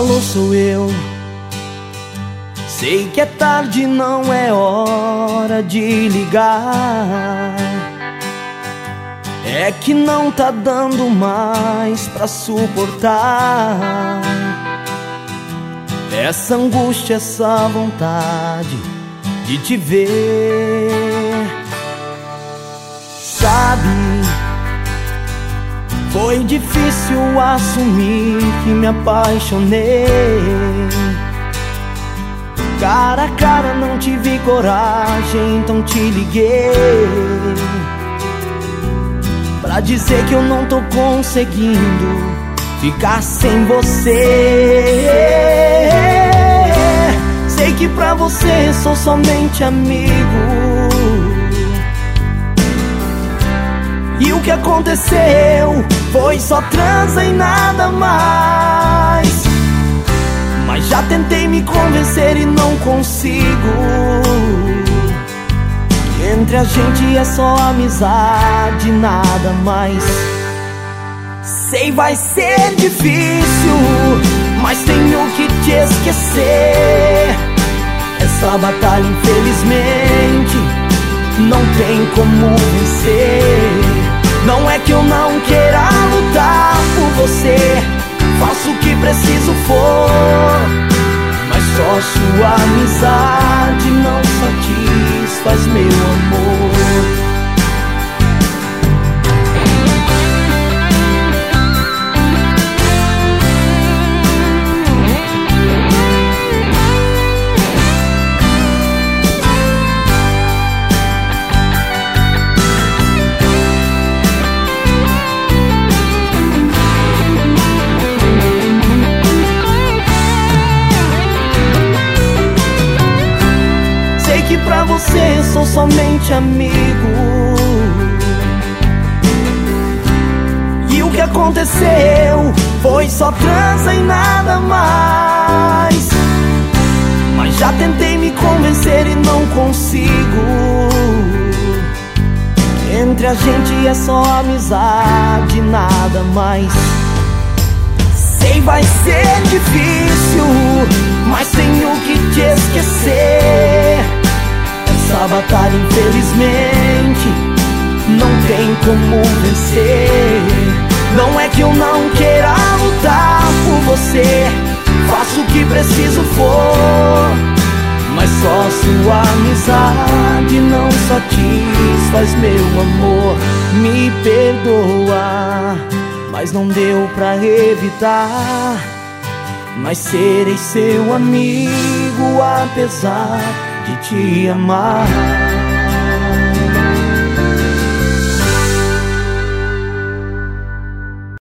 Alô, sou eu. Sei que é tarde, não é hora de ligar. É que não tá dando mais pra suportar essa angústia, essa vontade de te ver. Sabe, foi difícil assumir que me apaixonei. Cara a cara não tive coragem, então te liguei pra dizer que eu não tô conseguindo ficar sem você. Sei que pra você sou somente amigo, e o que aconteceu foi só transa e nada mais. Mas já tentei me convencer e não consigo. Entre a gente é só amizade, nada mais. Sei, vai ser difícil, mas tenho que te esquecer. Essa batalha, infelizmente, não tem como vencer. Não é que eu não queira lutar por você, faço o que preciso for, mas só sua amizade não satisfaz meu amor. Pra você sou somente amigo, e o que aconteceu foi só transa e nada mais. Mas já tentei me convencer e não consigo. Entre a gente é só amizade, nada mais. Sei, vai ser difícil, mas tenho que te esquecer. Essa batalha, infelizmente, não tem como vencer. Não é que eu não queira lutar por você, faço o que preciso for, mas só sua amizade não satisfaz meu amor. Me perdoa, mas não deu pra evitar. Mas serei seu amigo apesar de te amar.